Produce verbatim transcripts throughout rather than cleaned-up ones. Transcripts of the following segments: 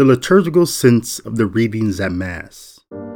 the liturgical sense of the readings at Mass.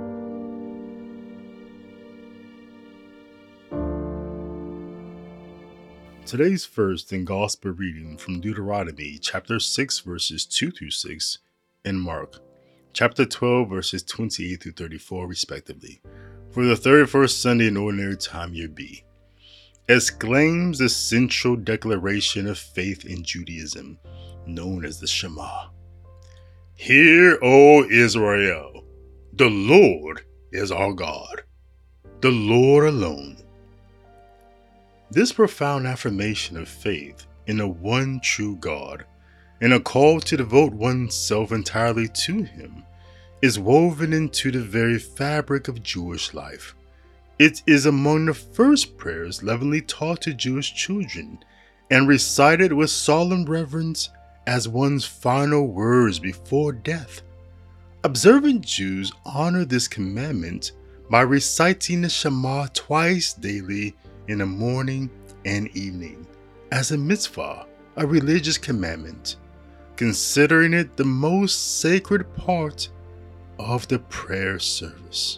Today's first and gospel reading from Deuteronomy chapter six verses two through six and Mark chapter twelve verses twenty-eight through thirty-four respectively, for the thirty-first Sunday in Ordinary Time Year B, exclaims the central declaration of faith in Judaism, known as the Shema. Hear, O Israel, the Lord is our God, the Lord alone. This profound affirmation of faith in a one true God and a call to devote oneself entirely to Him is woven into the very fabric of Jewish life. It is among the first prayers lovingly taught to Jewish children and recited with solemn reverence as one's final words before death. Observant Jews honor this commandment by reciting the Shema twice daily in the morning and evening as a mitzvah, a religious commandment, considering it the most sacred part of the prayer service.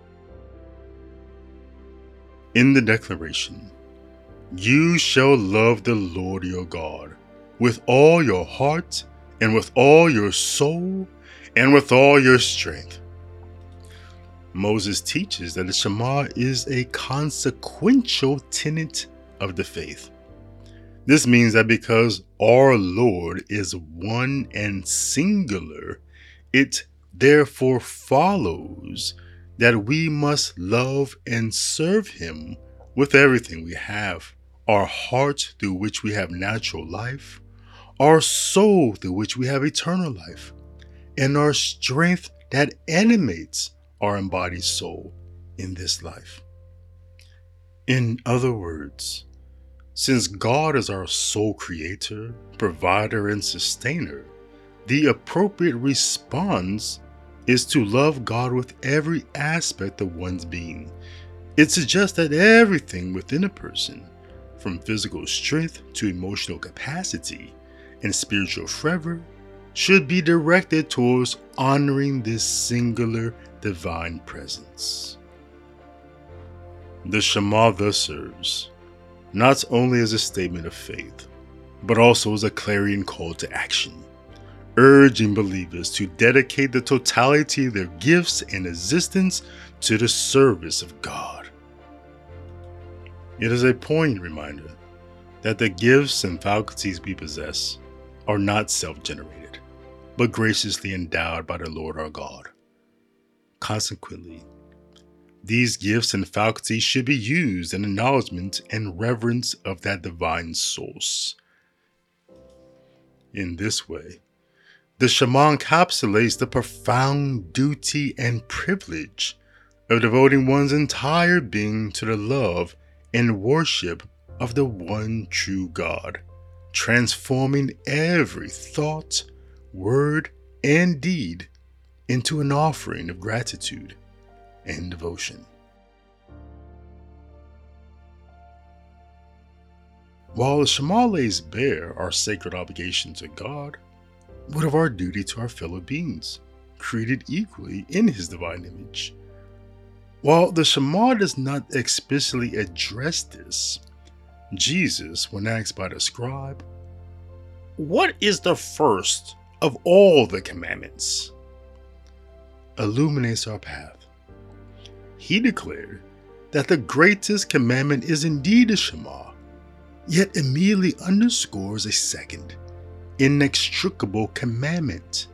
In the declaration, you shall love the Lord your God with all your heart and with all your soul and with all your strength. Moses teaches that the Shema is a consequential tenet of the faith. This means that because our Lord is one and singular, it therefore follows that we must love and serve Him with everything we have, our heart through which we have natural life, our soul through which we have eternal life, and our strength that animates our embodied soul in this life. In other words, since God is our sole creator, provider, and sustainer, the appropriate response is to love God with every aspect of one's being. It suggests that everything within a person, from physical strength to emotional capacity and spiritual fervor, should be directed towards honoring this singular divine presence. The Shema thus serves not only as a statement of faith, but also as a clarion call to action, urging believers to dedicate the totality of their gifts and existence to the service of God. It is a poignant reminder that the gifts and faculties we possess are not self-generated, but graciously endowed by the Lord our God. Consequently, these gifts and faculties should be used in acknowledgement and reverence of that divine source. In this way, the Shema encapsulates the profound duty and privilege of devoting one's entire being to the love and worship of the one true God, transforming every thought, word, and deed into an offering of gratitude and devotion. While the Shema lays bare our sacred obligation to God, what of our duty to our fellow beings, created equally in His divine image? While the Shema does not explicitly address this, Jesus, when asked by the scribe, "What is the first of all the commandments?" illuminates our path. He declared that the greatest commandment is indeed the Shema, yet immediately underscores a second, inextricable commandment.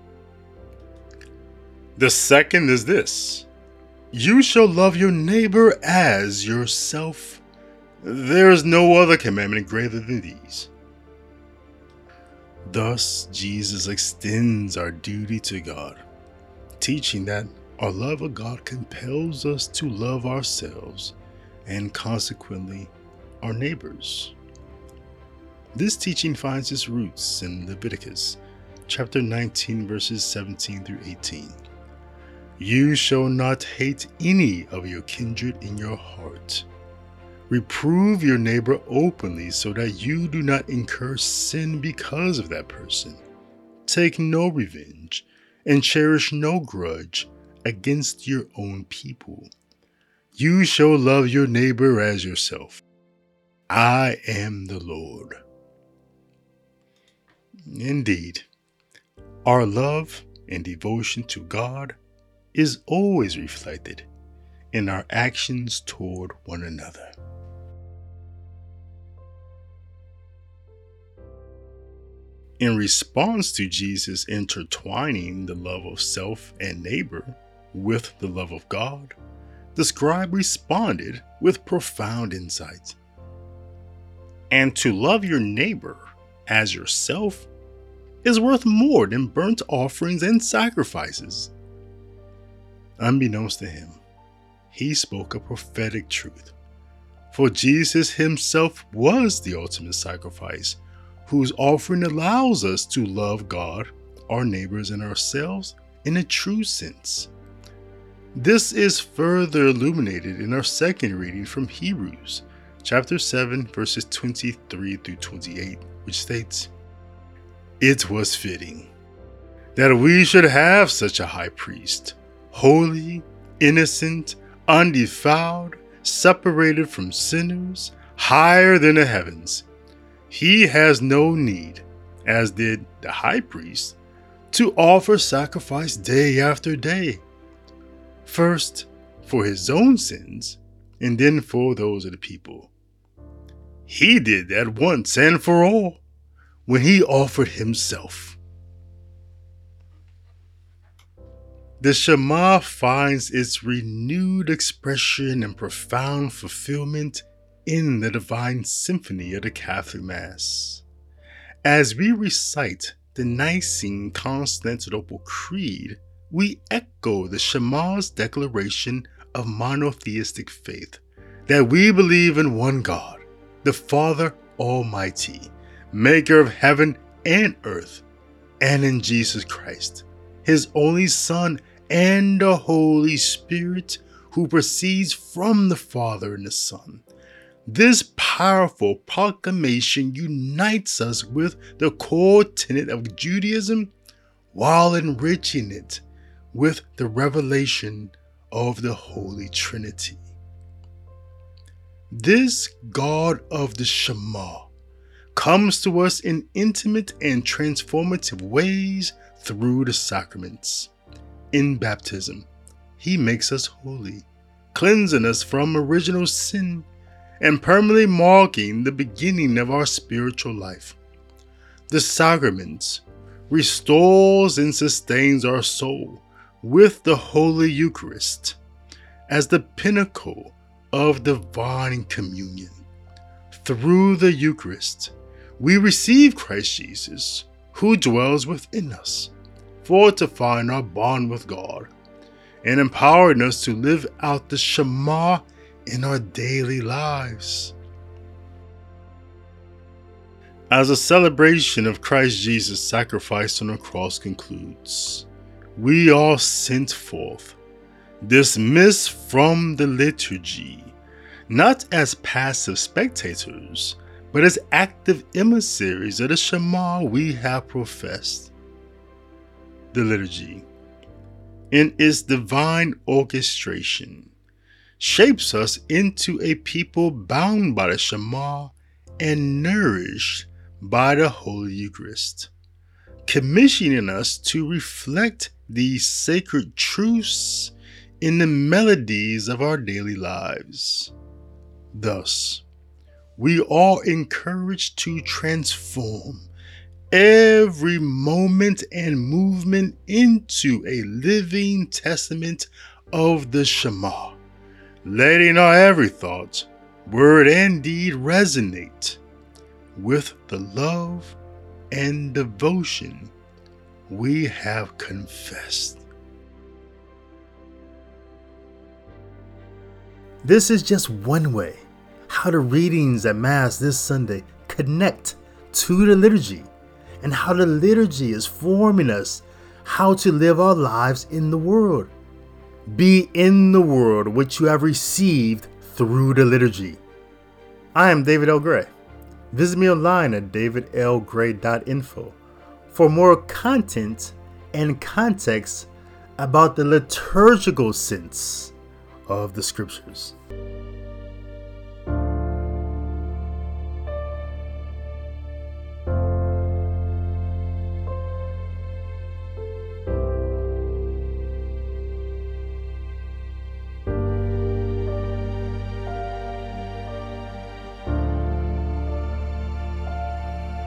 The second is this: you shall love your neighbor as yourself. There is no other commandment greater than these. Thus, Jesus extends our duty to God, teaching that our love of God compels us to love ourselves and consequently our neighbors. This teaching finds its roots in Leviticus chapter nineteen verses seventeen through eighteen. You shall not hate any of your kindred in your heart. Reprove your neighbor openly so that you do not incur sin because of that person. take no revenge, and cherish no grudge against your own people. You shall love your neighbor as yourself. I am the Lord. Indeed, our love and devotion to God is always reflected in our actions toward one another. In response to Jesus intertwining the love of self and neighbor with the love of God, the scribe responded with profound insight. And to love your neighbor as yourself is worth more than burnt offerings and sacrifices. Unbeknownst to him, he spoke a prophetic truth. For Jesus himself was the ultimate sacrifice, whose offering allows us to love God, our neighbors, and ourselves in a true sense. This is further illuminated in our second reading from Hebrews, chapter seven, verses twenty-three through twenty-eight, which states, "It was fitting that we should have such a high priest, holy, innocent, undefiled, separated from sinners, higher than the heavens. He has no need, as did the high priest, to offer sacrifice day after day, first for his own sins, and then for those of the people. He did that once and for all, when he offered himself." The Shema finds its renewed expression and profound fulfillment in the divine symphony of the Catholic Mass. As we recite the Nicene Constantinople Creed, we echo the Shema's declaration of monotheistic faith, that we believe in one God, the Father Almighty, maker of heaven and earth, and in Jesus Christ, his only Son, and the Holy Spirit, who proceeds from the Father and the Son. This powerful proclamation unites us with the core tenet of Judaism while enriching it with the revelation of the Holy Trinity. This God of the Shema comes to us in intimate and transformative ways through the sacraments. In baptism, he makes us holy, cleansing us from original sin and permanently marking the beginning of our spiritual life. The sacraments restores and sustains our soul with the Holy Eucharist as the pinnacle of divine communion. Through the Eucharist, we receive Christ Jesus, who dwells within us, fortifying our bond with God and empowering us to live out the Shema in our daily lives. As a celebration of Christ Jesus' sacrifice on the cross concludes, we are sent forth, dismissed from the liturgy, not as passive spectators, but as active emissaries of the Shema we have professed. The liturgy, in its divine orchestration, shapes us into a people bound by the Shema and nourished by the Holy Eucharist, commissioning us to reflect these sacred truths in the melodies of our daily lives. Thus, we are encouraged to transform every moment and movement into a living testament of the Shema, letting our every thought, word, and deed resonate with the love and devotion we have confessed. This is just one way how the readings at Mass this Sunday connect to the liturgy, and how the liturgy is forming us how to live our lives in the world. Be in the world which you have received through the liturgy. I am David L. Gray. Visit me online at david l gray dot info for more content and context about the liturgical sense of the scriptures.